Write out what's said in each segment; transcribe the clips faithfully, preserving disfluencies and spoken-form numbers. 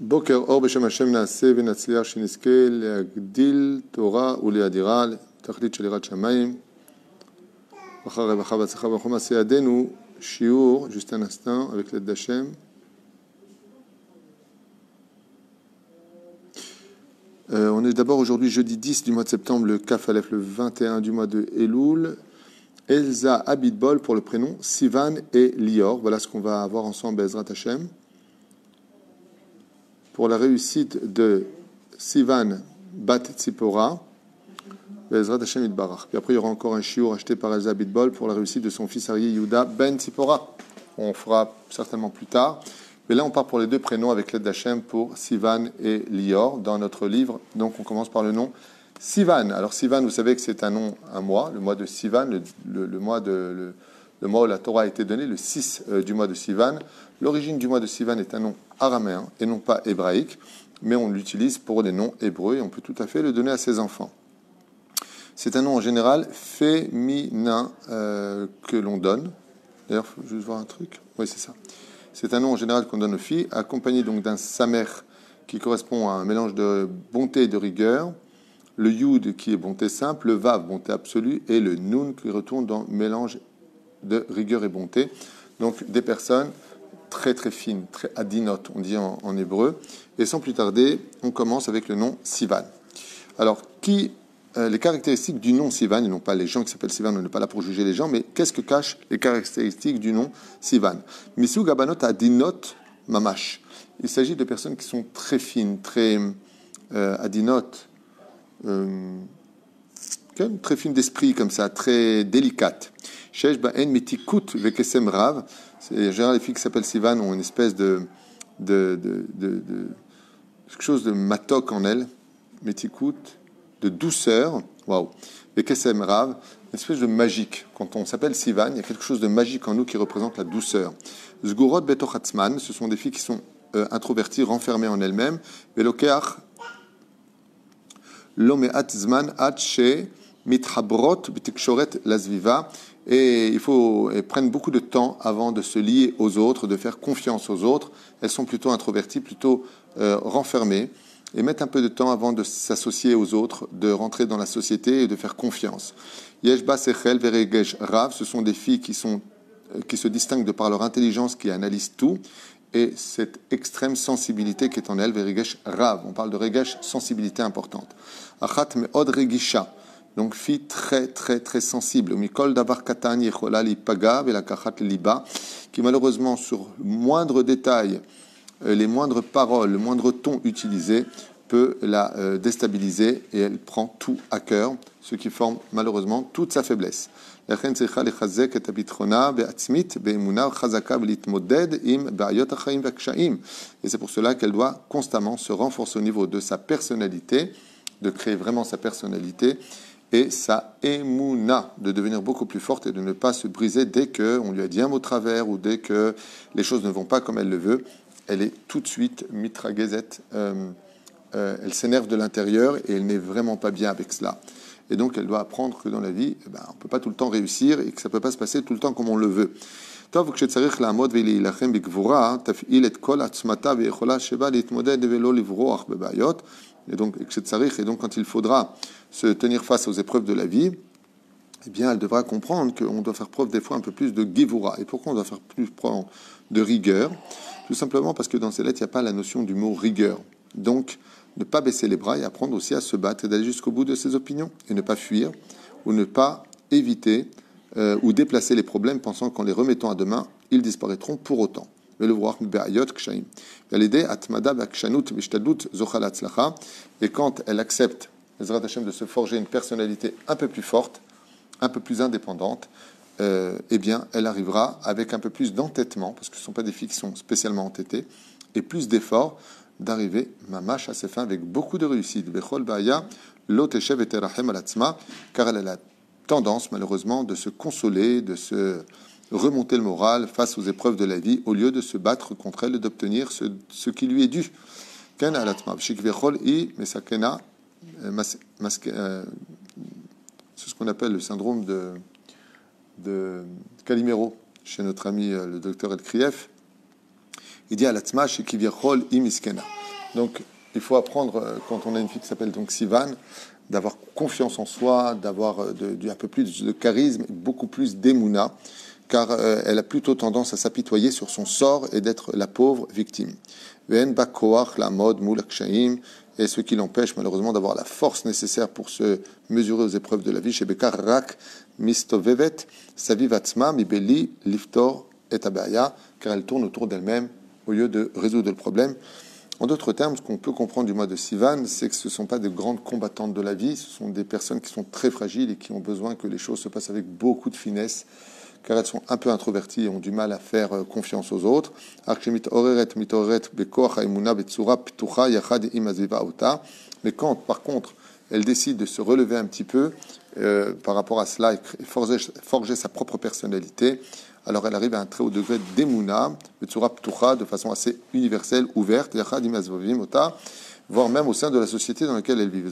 בוקר אור בשם השם נעשה ונצליח שנזכה להגדיל תורה ולהדירה תכלית של יראת שמיים. אחר רווחה והצלחה ברוך הוא מעשה ידינו. שיעור, juste un instant, avec l'aide d'Hachem. Euh, on est d'abord aujourd'hui jeudi dix du mois de septembre, le Kaf Aleph, le vingt et un du mois de Elul. Elsa Abitbol pour le prénom, Sivan et Lior. Voilà ce qu'on va avoir ensemble, Bezrat Hachem. Pour la réussite de Sivan Bat Tzipora, Bezrat Hachem Itbarach. Puis après, il y aura encore un shiur acheté par Elsa Abitbol pour la réussite de son fils Arié Yehuda Ben Tzipora. On fera certainement plus tard. Mais là, on part pour les deux prénoms avec l'aide d'Hachem pour Sivan et Lior dans notre livre. Donc, on commence par le nom Sivan. Alors, Sivan, vous savez que c'est un nom, un mois, le mois de Sivan, le, le, le, mois, de, le, le mois où la Torah a été donnée, le six euh, du mois de Sivan. L'origine du mois de Sivan est un nom araméen et non pas hébraïque, mais on l'utilise pour des noms hébreux et on peut tout à fait le donner à ses enfants. C'est un nom en général féminin euh, que l'on donne. D'ailleurs, il faut juste voir un truc. Oui, c'est ça. C'est un nom en général qu'on donne aux filles, accompagné donc d'un samer qui correspond à un mélange de bonté et de rigueur, le yud qui est bonté simple, le vav bonté absolue et le nun qui retourne dans mélange de rigueur et bonté. Donc des personnes très très fines, très adinotes, on dit en, en hébreu. Et sans plus tarder, on commence avec le nom Sivan. Alors, qui, euh, les caractéristiques du nom Sivan, et non pas les gens qui s'appellent Sivan, on n'est pas là pour juger les gens, mais qu'est-ce que cachent les caractéristiques du nom Sivan? Misou Gabanot Adinot Mamash. Il s'agit de personnes qui sont très fines, très euh, adinotes, euh, très fines d'esprit comme ça, très délicates. Shesh Ba'en Metikut Vekesem Rav. En général, les filles qui s'appellent Sivan ont une espèce de, de, de, de, de quelque chose de matok en elles, Metikut, de douceur. Waouh! Vekesem Rav, une espèce de magique. Quand on s'appelle Sivan, il y a quelque chose de magique en nous qui représente la douceur. Zgurot Betochatzman, ce sont des filles qui sont euh, introverties, renfermées en elles-mêmes. Velokeach Lomeat Zman Ache Mithabrot Betikshoret Lasviva. Et il faut elles prennent beaucoup de temps avant de se lier aux autres, de faire confiance aux autres. Elles sont plutôt introverties, plutôt euh, renfermées, et mettent un peu de temps avant de s'associer aux autres, de rentrer dans la société et de faire confiance. Yeshba Sechel Veregesh Rav, ce sont des filles qui, sont, qui se distinguent de par leur intelligence, qui analysent tout, et cette extrême sensibilité qui est en elles, Veregesh Rav. On parle de Regesh, sensibilité importante. Achat Meod Regisha. Donc, fille très, très, très sensible. Mikol davar katan yechola lipaga velakachat liba, qui malheureusement, sur le moindre détail, les moindres paroles, le moindre ton utilisé, peut la euh, déstabiliser et elle prend tout à cœur, ce qui forme malheureusement toute sa faiblesse. Et c'est pour cela qu'elle doit constamment se renforcer au niveau de sa personnalité, de créer vraiment sa personnalité, et sa émouna, de devenir beaucoup plus forte et de ne pas se briser dès qu'on lui a dit un mot de travers ou dès que les choses ne vont pas comme elle le veut. Elle est tout de suite mitragezet, euh, euh, elle s'énerve de l'intérieur et elle n'est vraiment pas bien avec cela. Et donc elle doit apprendre que dans la vie, eh ben, on ne peut pas tout le temps réussir et que ça ne peut pas se passer tout le temps comme on le veut. Et donc, et donc, quand il faudra se tenir face aux épreuves de la vie, eh bien, elle devra comprendre qu'on doit faire preuve des fois un peu plus de givura. Et pourquoi on doit faire plus preuve de rigueur? Tout simplement parce que dans ces lettres, il n'y a pas la notion du mot rigueur. Donc, ne pas baisser les bras et apprendre aussi à se battre et d'aller jusqu'au bout de ses opinions et ne pas fuir ou ne pas éviter euh, ou déplacer les problèmes pensant qu'en les remettant à demain, ils disparaîtront pour autant. Et quand elle accepte de se forger une personnalité un peu plus forte, un peu plus indépendante, euh, eh bien, elle arrivera avec un peu plus d'entêtement, parce que ce ne sont pas des filles qui sont spécialement entêtées, et plus d'efforts d'arriver, mamash, à ses fins avec beaucoup de réussite. Car elle a la tendance, malheureusement, de se consoler, de se remonter le moral face aux épreuves de la vie, au lieu de se battre contre elle et d'obtenir ce, ce qui lui est dû. C'est ce qu'on appelle le syndrome de, de Calimero, chez notre ami le docteur El Krief. Il dit à l'Atzma, chez Kiviachol imiskena. Donc, il faut apprendre, quand on a une fille qui s'appelle donc Sivan, d'avoir confiance en soi, d'avoir de, de, un peu plus de charisme, beaucoup plus d'émouna, car euh, elle a plutôt tendance à s'apitoyer sur son sort et d'être la pauvre victime. Et ce qui l'empêche malheureusement d'avoir la force nécessaire pour se mesurer aux épreuves de la vie. Chez Bekar Rak Mistovevet, Savivatzma, Mibeli, Liftor et Abaya, car elle tourne autour d'elle-même au lieu de résoudre le problème. En d'autres termes, ce qu'on peut comprendre du mois de Sivan, c'est que ce ne sont pas de grandes combattantes de la vie, ce sont des personnes qui sont très fragiles et qui ont besoin que les choses se passent avec beaucoup de finesse, car elles sont un peu introverties et ont du mal à faire confiance aux autres. Mais quand, par contre, elle décide de se relever un petit peu euh, par rapport à cela et forger, forger sa propre personnalité, alors elle arrive à un très haut degré d'émouna, de façon assez universelle, ouverte, voire même au sein de la société dans laquelle elle vit.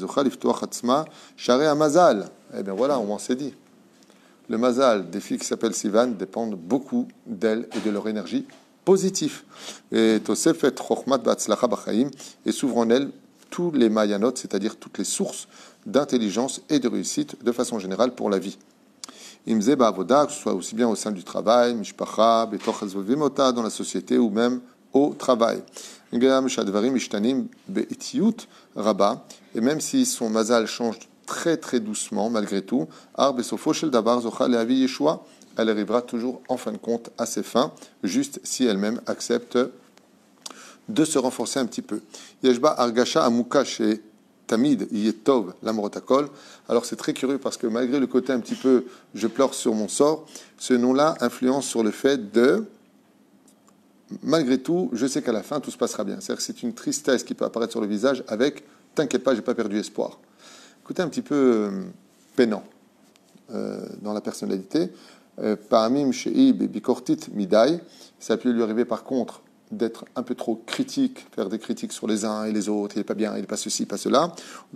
Eh bien voilà, on m'en s'est dit. Le mazal des filles qui s'appellent Sivan dépendent beaucoup d'elles et de leur énergie positive. Et Tosefet Chochmat Batzlacha Bachaim, et s'ouvrent en elles tous les mayanot, c'est-à-dire toutes les sources d'intelligence et de réussite de façon générale pour la vie. Imze Ba'avoda, que ce soit aussi bien au sein du travail, Mishpacha, Betoch Hazvovimota, dans la société ou même au travail. Ngam Shadvarim Ishtanim Be'itiyut Rabba, et même si son mazal change très très doucement, malgré tout, Arbe Sofo Shel Davar Zocha Leavi Yeshua, elle arrivera toujours en fin de compte à ses fins, juste si elle-même accepte de se renforcer un petit peu. Yeshba Argasha Amuka chez Tamid Yetov Lamrotakol. Alors c'est très curieux parce que malgré le côté un petit peu je pleure sur mon sort, ce nom-là influence sur le fait de malgré tout, je sais qu'à la fin tout se passera bien. C'est-à-dire que c'est une tristesse qui peut apparaître sur le visage avec t'inquiète pas, j'ai pas perdu espoir. Côté un petit peu euh, peinant euh, dans la personnalité. Parmim Shei Bikortit Midai, ça peut lui arriver par contre d'être un peu trop critique, faire des critiques sur les uns et les autres, il n'est pas bien, il n'est pas ceci, pas cela.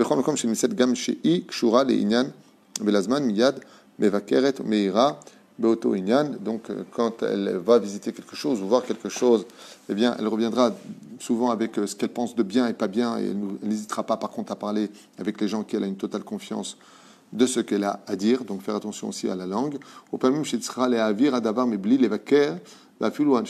Donc, quand elle va visiter quelque chose ou voir quelque chose, eh bien, elle reviendra souvent avec ce qu'elle pense de bien et pas bien, et elle n'hésitera pas, par contre, à parler avec les gens qui elle a une totale confiance de ce qu'elle a à dire. Donc, faire attention aussi à la langue. Au pamim shetzra le'avir adavar mebli levaker. Et c'est pour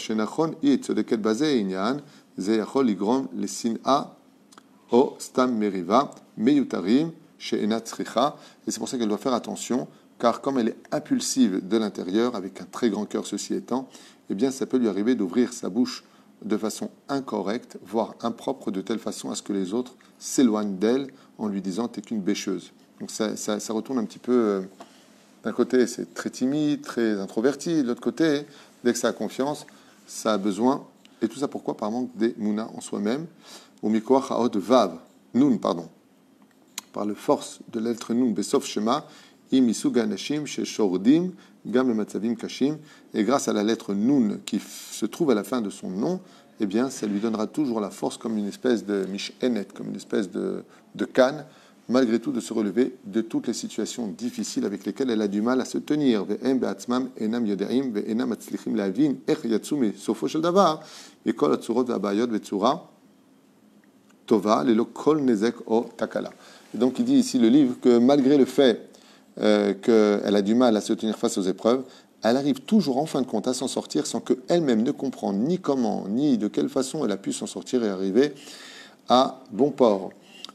ça qu'elle doit faire attention, car comme elle est impulsive de l'intérieur, avec un très grand cœur ceci étant, eh bien ça peut lui arriver d'ouvrir sa bouche de façon incorrecte, voire impropre, de telle façon à ce que les autres s'éloignent d'elle en lui disant « t'es qu'une bêcheuse ». Donc ça, ça, ça retourne un petit peu... Euh, d'un côté, c'est très timide, très introverti. De l'autre côté, dès que ça a confiance, ça a besoin. Et tout ça pourquoi? Par manque des mouna en soi-même. Ou mikoach haot vav, nun, pardon. Par la force de l'être nun, besof shema, im isuga nashim, she shordim, gam le matzavim kashim. Et grâce à la lettre nun qui se trouve à la fin de son nom, eh bien, ça lui donnera toujours la force comme une espèce de mishenet, comme une espèce de, de canne, malgré tout de se relever de toutes les situations difficiles avec lesquelles elle a du mal à se tenir. Et donc il dit ici le livre que malgré le fait euh, qu'elle a du mal à se tenir face aux épreuves, elle arrive toujours en fin de compte à s'en sortir sans qu'elle-même ne comprenne ni comment, ni de quelle façon elle a pu s'en sortir et arriver à bon port.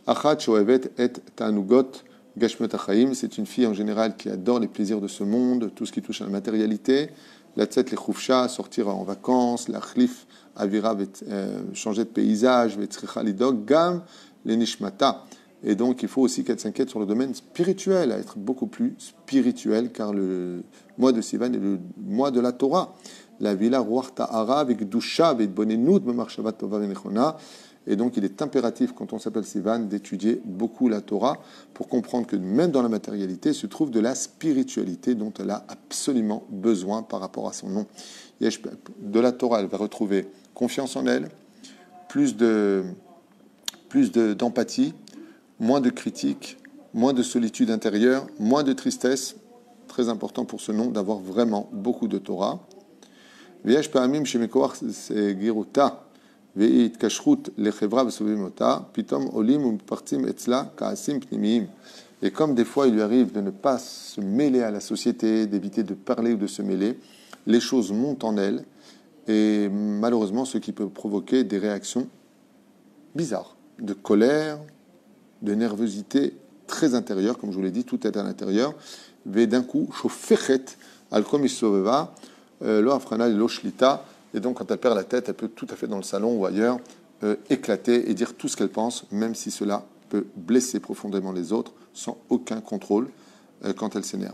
C'est une fille en général qui adore les plaisirs de ce monde, tout ce qui touche à la matérialité. La tset les khoufcha, sortir en vacances, la khlif avira, changer de paysage, gam les nishmata. Et donc il faut aussi qu'elle s'inquiète sur le domaine spirituel, à être beaucoup plus spirituel, car le mois de Sivan est le mois de la Torah. La villa ruach ta'ara avec dusha avec bonenout b'marshavat tova v'nechona. Et donc, il est impératif, quand on s'appelle Sivan, d'étudier beaucoup la Torah pour comprendre que même dans la matérialité se trouve de la spiritualité dont elle a absolument besoin par rapport à son nom. De la Torah, elle va retrouver confiance en elle, plus de, plus de, d'empathie, moins de critique, moins de solitude intérieure, moins de tristesse. Très important pour ce nom d'avoir vraiment beaucoup de Torah. V'yesh pa'amim shemekoach c'est giruta. Veit kashrut lechevra v'sovimota, pitom olim u'mitpartim etzla ka'asim pnimiyim. Et comme des fois il lui arrive de ne pas se mêler à la société, d'éviter de parler ou de se mêler, les choses montent en elle, et malheureusement ce qui peut provoquer des réactions bizarres, de colère, de nervosité très intérieure, comme je vous l'ai dit, tout est à l'intérieur. Et d'un coup, shofechet al komisoveva, lo afrana lo shlita, et donc quand elle perd la tête, elle peut tout à fait dans le salon ou ailleurs euh, éclater et dire tout ce qu'elle pense, même si cela peut blesser profondément les autres, sans aucun contrôle euh, quand elle s'énerve.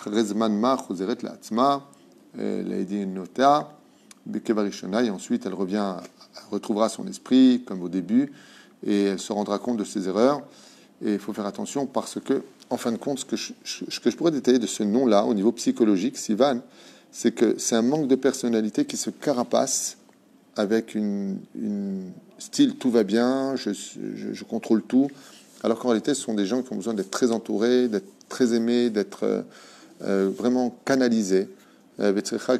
Et ensuite, elle revient, elle retrouvera son esprit, comme au début, et elle se rendra compte de ses erreurs. Et il faut faire attention parce que, en fin de compte, ce que je, ce que je pourrais détailler de ce nom-là, au niveau psychologique, Sivan, c'est que c'est un manque de personnalité qui se carapace avec une, une style tout va bien, je, je, je contrôle tout, alors qu'en réalité, ce sont des gens qui ont besoin d'être très entourés, d'être très aimés, d'être euh, euh, vraiment canalisés. Et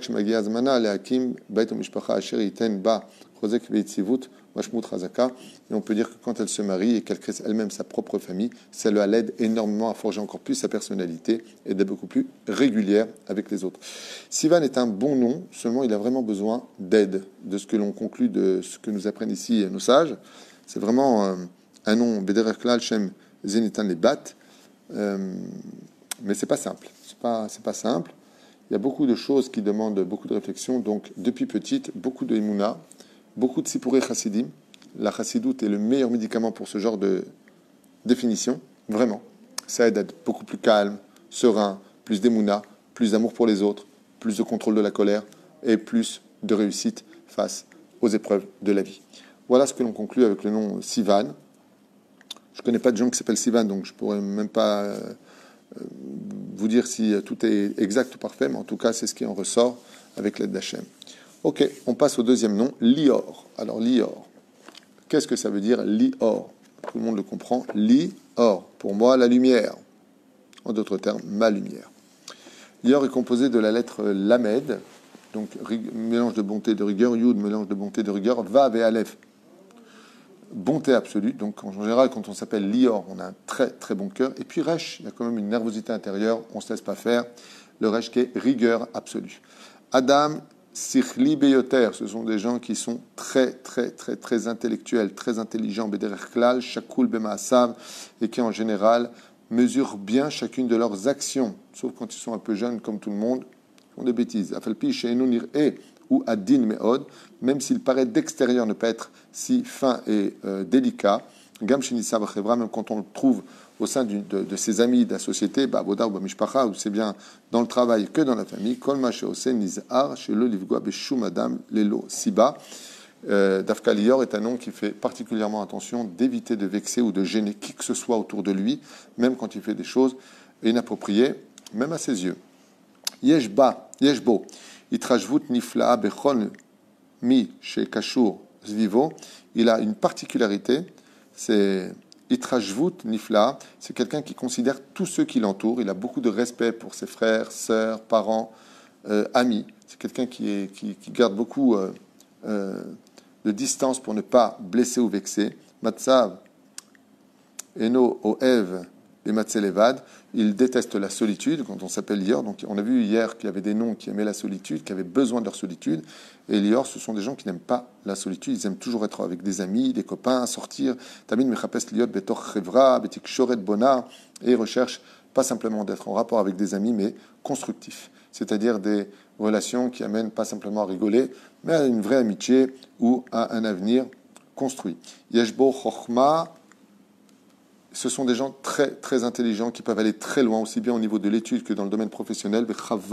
on peut dire que quand elle se marie et qu'elle crée elle-même sa propre famille, cela l'aide énormément à forger encore plus sa personnalité et d'être beaucoup plus régulière avec les autres. Sivan est un bon nom, seulement il a vraiment besoin d'aide, de ce que l'on conclut de ce que nous apprennent ici nos sages. C'est vraiment euh, un nom, Bederer Klal Shem Zenitan les Bat, euh, mais c'est pas simple. C'est pas, c'est pas simple. Il y a beaucoup de choses qui demandent beaucoup de réflexion. Donc, depuis petite, beaucoup de Emouna, beaucoup de Sipuré Chassidim. La Chassidoute est le meilleur médicament pour ce genre de définition. Vraiment. Ça aide à être beaucoup plus calme, serein, plus d'Emouna, plus d'amour pour les autres, plus de contrôle de la colère et plus de réussite face aux épreuves de la vie. Voilà ce que l'on conclut avec le nom Sivan. Je ne connais pas de gens qui s'appellent Sivan, donc je ne pourrais même pas... Euh, vous dire si tout est exact ou parfait, mais en tout cas, c'est ce qui en ressort avec l'aide d'Hachem. Ok, on passe au deuxième nom, Lior. Alors, Lior, qu'est-ce que ça veut dire, Lior? Tout le monde le comprend. Lior, pour moi, la lumière. En d'autres termes, ma lumière. Lior est composé de la lettre Lamed, donc mélange de bonté et de rigueur, Yud, mélange de bonté et de rigueur, Vav et Aleph, bonté absolue. Donc en général, quand on s'appelle Lior, on a un très très bon cœur. Et puis Resh, il y a quand même une nervosité intérieure, on ne se laisse pas faire. Le Resh qui est rigueur absolue. Adam, Sichli Beyoter, ce sont des gens qui sont très très très très intellectuels, très intelligents, Bederech Klal, Shakul Bemaasav, et qui en général mesurent bien chacune de leurs actions, sauf quand ils sont un peu jeunes comme tout le monde, ils font des bêtises. Afalpi Sheinu Nir'e ou Adin Meod, même s'il paraît d'extérieur ne pas être si fin et euh, délicat, Gam Shinisa Bachevra, même quand on le trouve au sein de, de ses amis, de la société, bah, Boda ou Bamishpacha, ou c'est bien dans le travail que dans la famille, Kol Ma Sheose Nizar, Shelo Livgoa Beshum Adam Lelo Siba. Dafka Lior est un nom qui fait particulièrement attention d'éviter de vexer ou de gêner qui que ce soit autour de lui, même quand il fait des choses inappropriées, même à ses yeux. Yeshba, Yeshbo. Itrajvut nifla bechon mi chez Kashur Zvivo. Il a une particularité, c'est Itrajvut nifla, c'est quelqu'un qui considère tous ceux qui l'entourent. Il a beaucoup de respect pour ses frères, sœurs, parents, euh, amis. C'est quelqu'un qui, est, qui, qui garde beaucoup euh, euh, de distance pour ne pas blesser ou vexer. Matzav Eno Oev et Matzelevad, il déteste la solitude quand on s'appelle Lior. Donc on a vu hier qu'il y avait des noms qui aimaient la solitude, qui avaient besoin de leur solitude. Et Lior, ce sont des gens qui n'aiment pas la solitude. Ils aiment toujours être avec des amis, des copains, sortir. Tamid mechapes liot betor chevra, betik shoret bona. Et ils recherchent pas simplement d'être en rapport avec des amis, mais constructifs. C'est-à-dire des relations qui amènent pas simplement à rigoler, mais à une vraie amitié ou à un avenir construit. Yeshbo chochma. Ce sont des gens très, très intelligents qui peuvent aller très loin, aussi bien au niveau de l'étude que dans le domaine professionnel.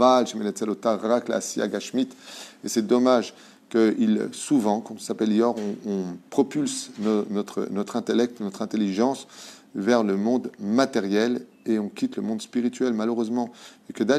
Et c'est dommage que souvent, quand on s'appelle Lior, on, on propulse no, notre, notre intellect, notre intelligence vers le monde matériel et on quitte le monde spirituel, malheureusement. Et que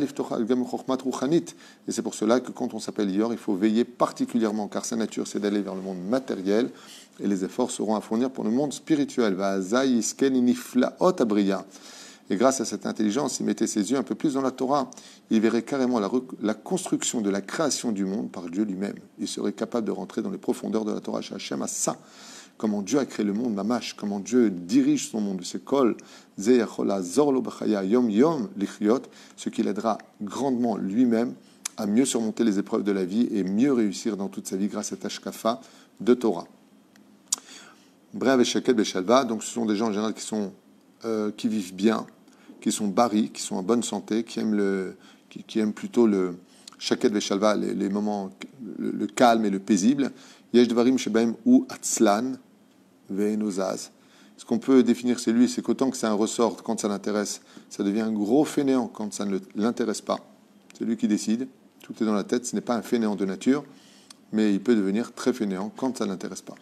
et c'est pour cela que quand on s'appelle Lior, il faut veiller particulièrement, car sa nature, c'est d'aller vers le monde matériel, et les efforts seront à fournir pour le monde spirituel. Et grâce à cette intelligence, il mettait ses yeux un peu plus dans la Torah. Il verrait carrément la, la construction de la création du monde par Dieu lui-même. Il serait capable de rentrer dans les profondeurs de la Torah. Hachem a ça. Comment Dieu a créé le monde, mamash, comment Dieu dirige son monde, ce kol, yom yom lichriot, ce qui l'aidera grandement lui-même à mieux surmonter les épreuves de la vie et mieux réussir dans toute sa vie grâce à Tashkafa de Torah. Bref, Sheket Beshalva, donc ce sont des gens en général qui sont euh, qui vivent bien, qui sont bari, qui sont en bonne santé, qui aiment le, qui, qui aiment plutôt le Sheket Beshalva, les, les moments, le, le calme et le paisible. Yesh Dvarim Shebaim ou Atzlan Ve'enozaz. Ce qu'on peut définir c'est lui, c'est qu'autant que c'est un ressort quand ça l'intéresse, ça devient un gros fainéant quand ça ne l'intéresse pas. C'est lui qui décide. Tout est dans la tête. Ce n'est pas un fainéant de nature, mais il peut devenir très fainéant quand ça ne l'intéresse pas.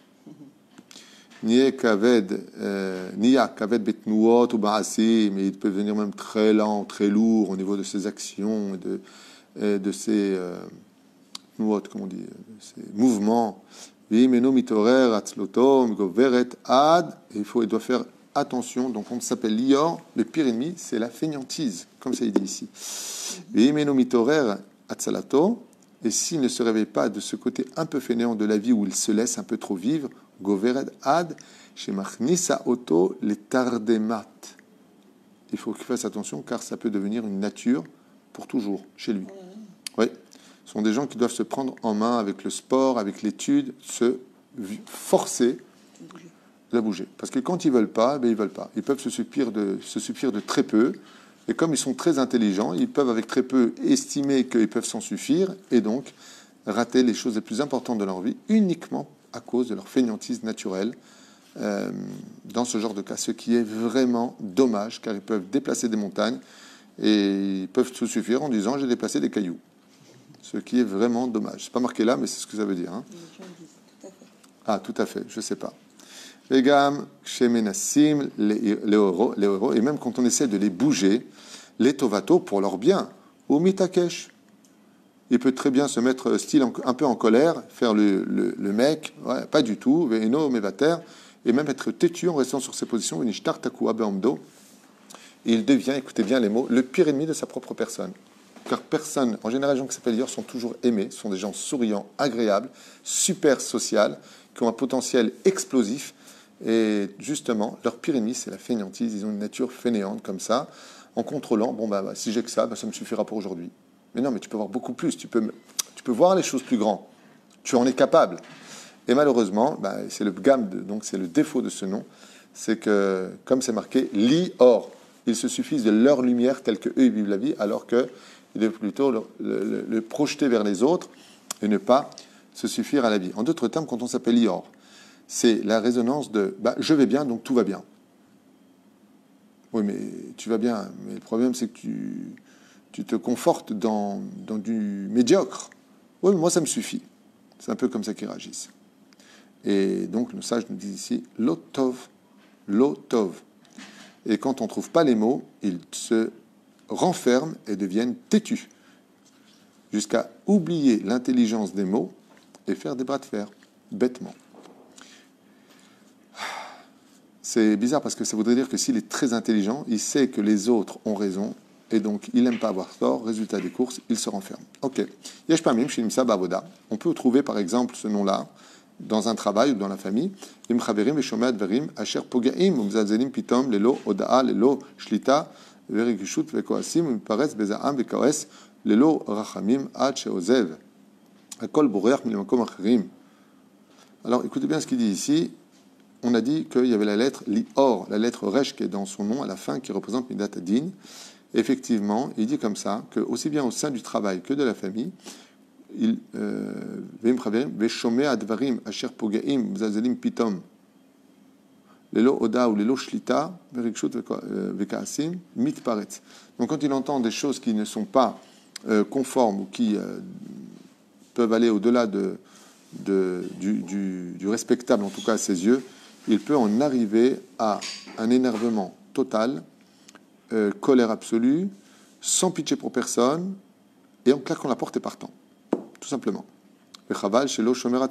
Niya kaved, niya kaved betnuot ou ba'asi, mais il peut devenir même très lent, très lourd au niveau de ses actions et de, et de ses euh, nuot, comment on dit, ses mouvements. Vimeno mitorer atzlotom goveret ad. Il faut, il doit faire attention. Donc on s'appelle lior. Le pire ennemi, c'est la fainéantise, comme ça il dit ici. Vimeno mitorer atzalato. Et s'il ne se réveille pas de ce côté un peu fainéant de la vie où il se laisse un peu trop vivre, Govered ad, shemachnisa auto les tardemat. Il faut qu'il fasse attention car ça peut devenir une nature pour toujours chez lui. Oui, ce sont des gens qui doivent se prendre en main avec le sport, avec l'étude, se forcer de bouger. Parce que quand ils veulent pas, ben ils veulent pas. Ils peuvent se suffire de se suffire de très peu. Et comme ils sont très intelligents, ils peuvent avec très peu estimer qu'ils peuvent s'en suffire et donc rater les choses les plus importantes de leur vie uniquement à cause de leur fainéantise naturelle euh, dans ce genre de cas. Ce qui est vraiment dommage car ils peuvent déplacer des montagnes et ils peuvent se suffire en disant j'ai déplacé des cailloux. Ce qui est vraiment dommage. C'est pas marqué là, mais c'est ce que ça veut dire. Hein. Ah, tout à fait, je sais pas. Les gammes, chez Menassim, les héros, les héros, et même quand on essaie de les bouger, les tovato pour leur bien, ou mitakesh. Il peut très bien se mettre style un peu en colère, faire le, le, le mec, ouais, pas du tout, ve'eno mevater, et même être têtu en restant sur ses positions, unishtar takua be'amdo. Et il devient, écoutez bien les mots, le pire ennemi de sa propre personne. Car personne, en général, les gens qui s'appellent leaders sont toujours aimés, sont des gens souriants, agréables, super sociaux, qui ont un potentiel explosif. Et justement, leur pire ennemi, c'est la fainéantise. Ils ont une nature fainéante comme ça, en contrôlant, bon, bah, bah si j'ai que ça, bah, ça me suffira pour aujourd'hui. Mais non, mais tu peux voir beaucoup plus, tu peux, tu peux voir les choses plus grandes. Tu en es capable. Et malheureusement, bah, c'est le gamme, de, donc c'est le défaut de ce nom, c'est que, comme c'est marqué, li or, ils se suffisent de leur lumière telle qu'eux ils vivent la vie, alors qu'ils doivent plutôt le, le, le projeter vers les autres et ne pas se suffire à la vie. En d'autres termes, quand on s'appelle li or, c'est la résonance de bah, « je vais bien, donc tout va bien ». Oui, mais tu vas bien, mais le problème, c'est que tu, tu te confortes dans, dans du médiocre. Oui, mais moi, ça me suffit. C'est un peu comme ça qu'ils réagissent. Et donc, le sage nous dit ici « l'otov »,« l'otov ». Et quand on ne trouve pas les mots, ils se renferment et deviennent têtus, jusqu'à oublier l'intelligence des mots et faire des bras de fer, bêtement. C'est bizarre parce que ça voudrait dire que s'il est très intelligent, il sait que les autres ont raison et donc il n'aime pas avoir tort. Résultat des courses, il se renferme. Ok. Yesh pamim shilimsa bavoda. On peut trouver par exemple ce nom-là dans un travail ou dans la famille. Im chaverim veshomead verim asher pogaim umzazelim pitom lelo odaa lelo shlita verigishut vekoasim umparetz bezaam vekoes lelo rachamim ad sheozev. Akol boreach milmakom acherim. Alors écoutez bien ce qu'il dit ici. On a dit qu'il y avait la lettre Li-Or, la lettre Resh qui est dans son nom à la fin, qui représente Midat Adin. Effectivement, il dit comme ça, que aussi bien au sein du travail que de la famille, il Veshome advarim asher pogaim zazelim pitom lelo oda ou lelo shlita verikshut vekaasim mitparetz. Donc quand il entend des choses qui ne sont pas euh, conformes ou qui euh, peuvent aller au-delà de, de, du, du, du respectable, en tout cas à ses yeux, il peut en arriver à un énervement total, euh, colère absolue, sans pitié pour personne, et en claquant la porte et partant, tout simplement. Et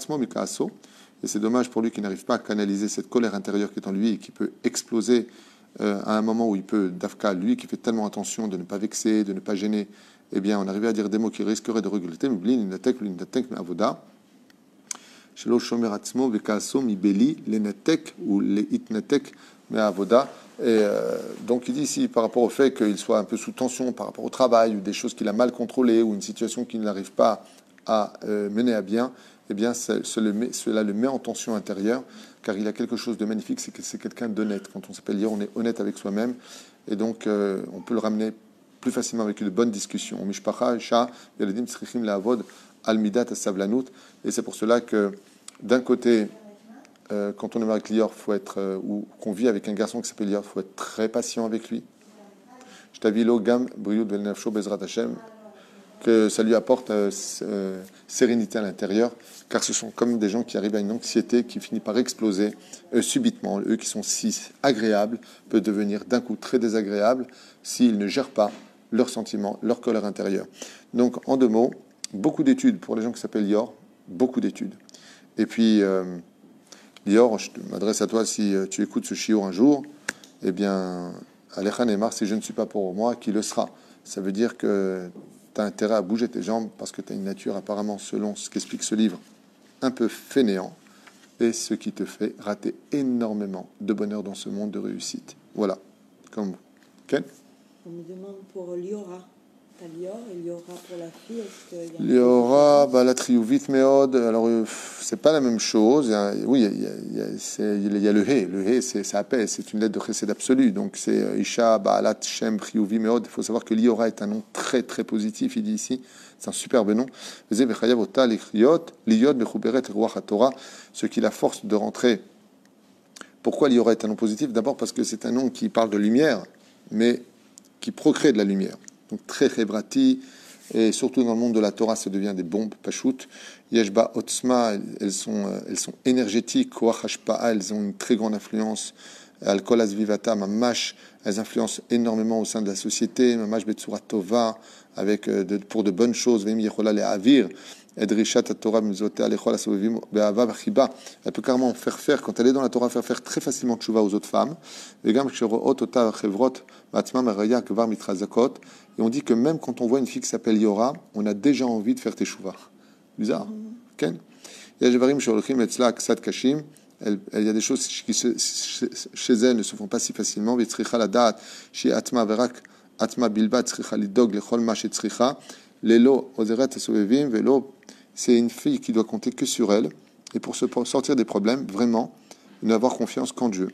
c'est dommage pour lui qu'il n'arrive pas à canaliser cette colère intérieure qui est en lui et qui peut exploser euh, à un moment où il peut, Dafka, lui qui fait tellement attention de ne pas vexer, de ne pas gêner, eh bien, on arrivait à dire des mots qui risqueraient de regretter, mais blin, l'inatek, l'inatek, mais avoda. Shelo shomer atzmo vekaaso mi beli, l'inatek ou l'itnatek, mais avoda. Et euh, donc il dit ici, par rapport au fait qu'il soit un peu sous tension par rapport au travail, ou des choses qu'il a mal contrôlées, ou une situation qu'il n'arrive pas à euh, mener à bien, eh bien ça, cela, le met, cela le met en tension intérieure, car il a quelque chose de magnifique, c'est que c'est quelqu'un d'honnête. Quand on s'appelle Lior, on est honnête avec soi-même, et donc euh, on peut le ramener plus facilement avec une bonne discussion. Mishpacha, Isha, Yaladim, Tzrichim, Laavod, Almidat, Savlanut, et c'est pour cela que d'un côté, Euh, quand on est avec Lior, faut être euh, ou qu'on vit avec un garçon qui s'appelle Lior, faut être très patient avec lui. Je t'avilo gam briud velnafsho bezrat Hashem, que ça lui apporte euh, euh, sérénité à l'intérieur, car ce sont comme des gens qui arrivent à une anxiété qui finit par exploser euh, subitement. Eux qui sont si agréables peuvent devenir d'un coup très désagréables s'ils ne gèrent pas leurs sentiments, leur colère intérieure. Donc en deux mots, beaucoup d'études pour les gens qui s'appellent Lior, beaucoup d'études. Et puis euh, Lior, je m'adresse à toi si tu écoutes ce shiur un jour, eh bien, Alecha Neymar, si je ne suis pas pour moi, qui le sera. Ça veut dire que tu as intérêt à bouger tes jambes parce que tu as une nature apparemment, selon ce qu'explique ce livre, un peu fainéant, et ce qui te fait rater énormément de bonheur dans ce monde de réussite. Voilà, comme vous. Ken ? On me demande pour Liora. T'as Lior et Liora pour la fille. Est-ce qu'il y a Liora, bah, la triouvite méode, alors euh, c'est pas la même chose. Il y a, oui, il y a, il y a, c'est, il y a le hé. Le hé, c'est, ça appelle, c'est une lettre de chesed absolu. Donc c'est euh, Isha, Baalat, Shem, Triouvi, méode. Il faut savoir que Liora est un nom très très positif, il dit ici. C'est un superbe nom. Ce qui la force de rentrer. Pourquoi Liora est un nom positif ? D'abord parce que c'est un nom qui parle de lumière, mais qui procrée de la lumière. Donc très rébrati, et surtout dans le monde de la Torah, ça devient des bombes, pachout. Yeshba Otzma, elles sont, elles sont énergétiques, Koach Hashpa'a, elles ont une très grande influence. Al-Kol Azvivata, Mamash, elles influencent énormément au sein de la société. Mamash Betsura Tova, avec de, pour de bonnes choses. Vim Yechola le Avir. Elle peut carrément faire faire, quand elle est dans la Torah, faire faire très facilement tchouva aux autres femmes. Et on dit que même quand on voit une fille qui s'appelle Yora, on a déjà envie de faire tchouva. Bizarre. Il y a des choses qui chez elle ne se font pas si facilement. C'est une fille qui doit compter que sur elle, et pour se pour sortir des problèmes, vraiment, n'avoir confiance qu'en Dieu.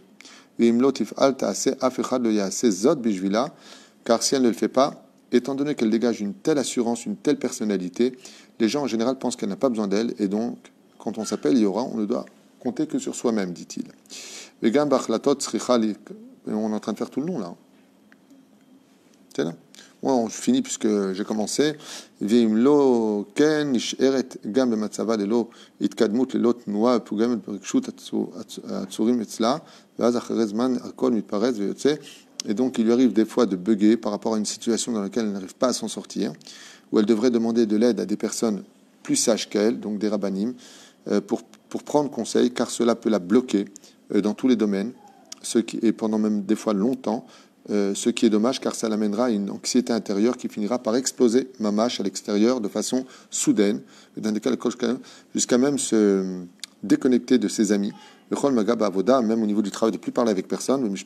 Car si elle ne le fait pas, étant donné qu'elle dégage une telle assurance, une telle personnalité, les gens en général pensent qu'elle n'a pas besoin d'elle, et donc, quand on s'appelle Yora, on ne doit compter que sur soi-même, dit-il. On est en train de faire tout le nom, là. C'est là. Moi, je finis puisque j'ai commencé. Vimlo ken nisheret gam b'matzava lelo itkadmut lelo tnua pugam berikshut atzurim etzla vaz acharei zman hakol mitparez veyotze. Et donc, il lui arrive des fois de bugger par rapport à une situation dans laquelle elle n'arrive pas à s'en sortir, où elle devrait demander de l'aide à des personnes plus sages qu'elle, donc des rabbanim, pour pour prendre conseil, car cela peut la bloquer dans tous les domaines, ce qui et pendant même des fois longtemps. Euh, ce qui est dommage car ça l'amènera à une anxiété intérieure qui finira par exploser mamash à l'extérieur de façon soudaine, dans des cas jusqu'à même se déconnecter de ses amis. Même au niveau du travail, de plus parler avec personne. Et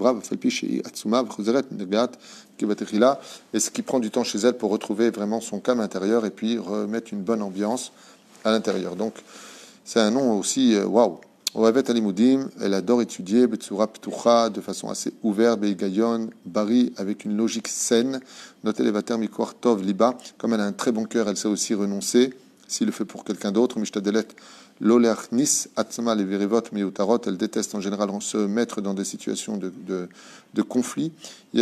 ce qui prend du temps chez elle pour retrouver vraiment son calme intérieur et puis remettre une bonne ambiance à l'intérieur. Donc c'est un nom aussi waouh. Wow. Elle adore étudier de façon assez ouverte, bari, avec une logique saine. Comme elle a un très bon cœur, elle sait aussi renoncer s'il le fait pour quelqu'un d'autre. Elle déteste en général se mettre dans des situations de, de, de conflit. Ce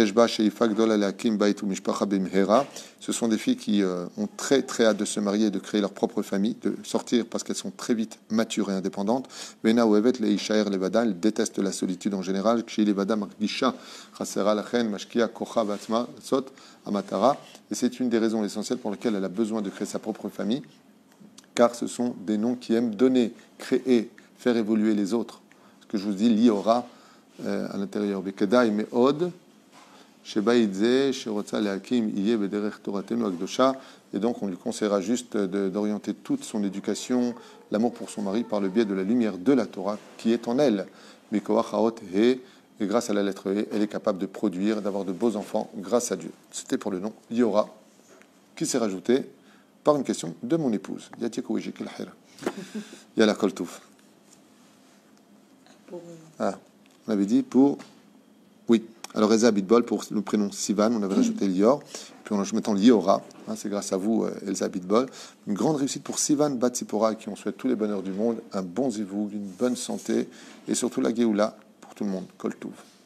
sont des filles qui euh, ont très très hâte de se marier et de créer leur propre famille, de sortir parce qu'elles sont très vite matures et indépendantes. Elle déteste la solitude en général. Et c'est une des raisons essentielles pour lesquelles elle a besoin de créer sa propre famille, car ce sont des noms qui aiment donner, créer, faire évoluer les autres. Ce que je vous dis, Liora, euh, à l'intérieur. Bekedai me'od, sheba idze, sherotza lehakim iye bederech toratenu akdosha. Et donc, on lui conseillera juste de, d'orienter toute son éducation, l'amour pour son mari, par le biais de la lumière de la Torah qui est en elle. Mikoach haot he, et grâce à la lettre E, elle est capable de produire, d'avoir de beaux enfants grâce à Dieu. C'était pour le nom Liora, qui s'est rajouté par une question de mon épouse. Yatikou ejikil khira. Yala koltouf. Ah, on avait dit pour... Oui. Alors, Reza Bitbol, pour le prénom Sivan, on avait rajouté Lior. Puis on ajoute maintenant Liora. Hein, c'est grâce à vous, Elsa Bitbol. Une grande réussite pour Sivan Batsipora, qui on souhaite tous les bonheurs du monde, un bon zivou, une bonne santé, et surtout la Géoula pour tout le monde. Kol Touv.